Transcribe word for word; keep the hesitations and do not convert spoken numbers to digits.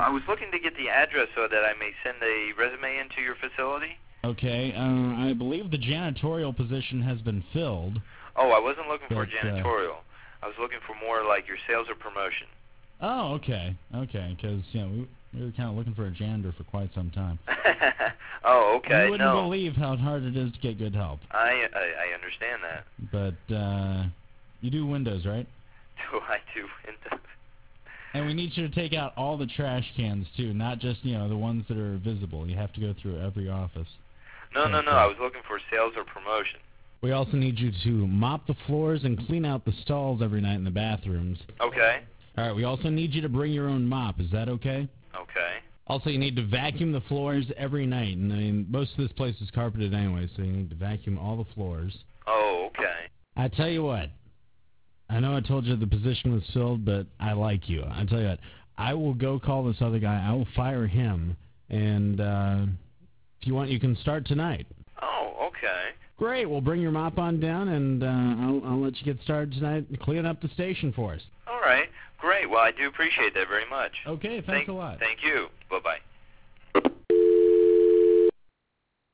I was looking to get the address so that I may send a resume into your facility. Okay, uh, I believe the janitorial position has been filled. Oh, I wasn't looking for But, janitorial. I was looking for more like your sales or promotion. Oh, okay, okay, because you know we, we were kind of looking for a janitor for quite some time. Oh, okay. You wouldn't no. believe how hard it is to get good help. I, I I understand that. But uh, you do windows, right? Do I do windows? And we need you to take out all the trash cans too, not just you know the ones that are visible. You have to go through every office. No, so, no, no. uh, I was looking for sales or promotion. We also need you to mop the floors and clean out the stalls every night in the bathrooms. Okay. All right, we also need you to bring your own mop. Is that okay? Okay. Also, you need to vacuum the floors every night. And I mean, most of this place is carpeted anyway, so you need to vacuum all the floors. Oh, okay. I tell you what, I know I told you the position was filled, but I like you. I tell you what, I will go call this other guy. I will fire him, and uh, if you want, you can start tonight. Oh, okay. Great. Well, bring your mop on down, and uh, I'll, I'll let you get started tonight and clean up the station for us. All right. Great. Well, I do appreciate that very much. Okay, thanks thank, a lot. Thank you. Bye-bye.